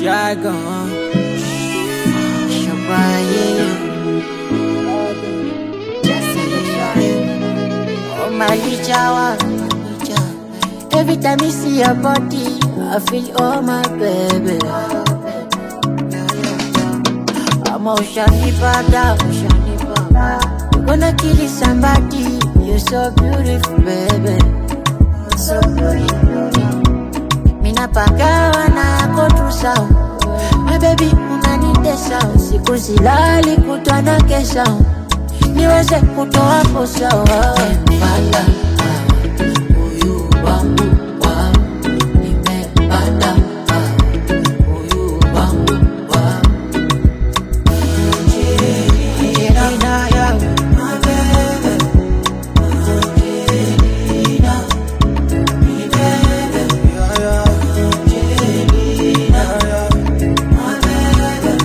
Shotgun. Oh my Lijawa. Every time I see your body, I feel oh my baby. I'm Oceani Bada, Oceani Bada. Gonna kill somebody, you're so beautiful, baby. So beautiful. Mina pagawa na go to sound. My baby, unanite sound. Siku silali kutwa na kesha. Niweze kutoa posa. Mbala, uyu wangu wa. Nimepata, uyu wangu wa. Angelina, yeah. My baby, Angelina, my baby, yeah. Angelina, my baby,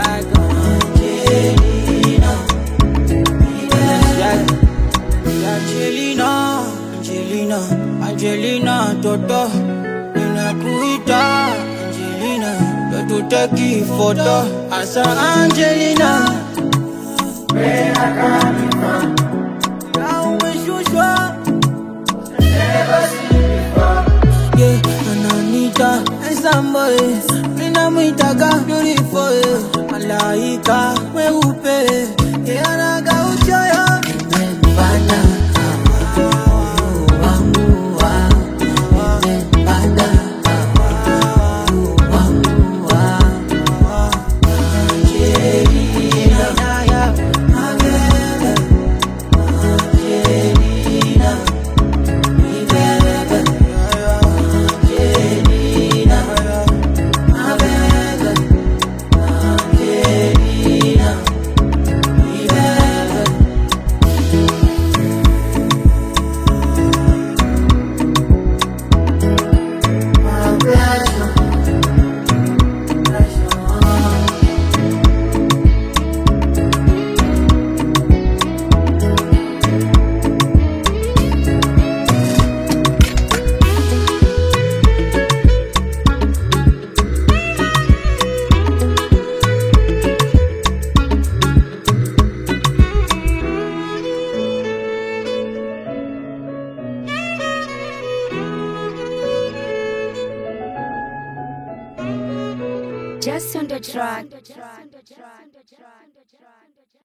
Angelina, Toto, ninakuita Angelina, tutaki photo. Asa Angelina, where I come from, now umeshushwa, never seen before. Yeah, Ananita, and somebody, ninamuitaga beautiful, malaika, weupe, yeah, anaga uchoyo, Nimepata. Just on the track.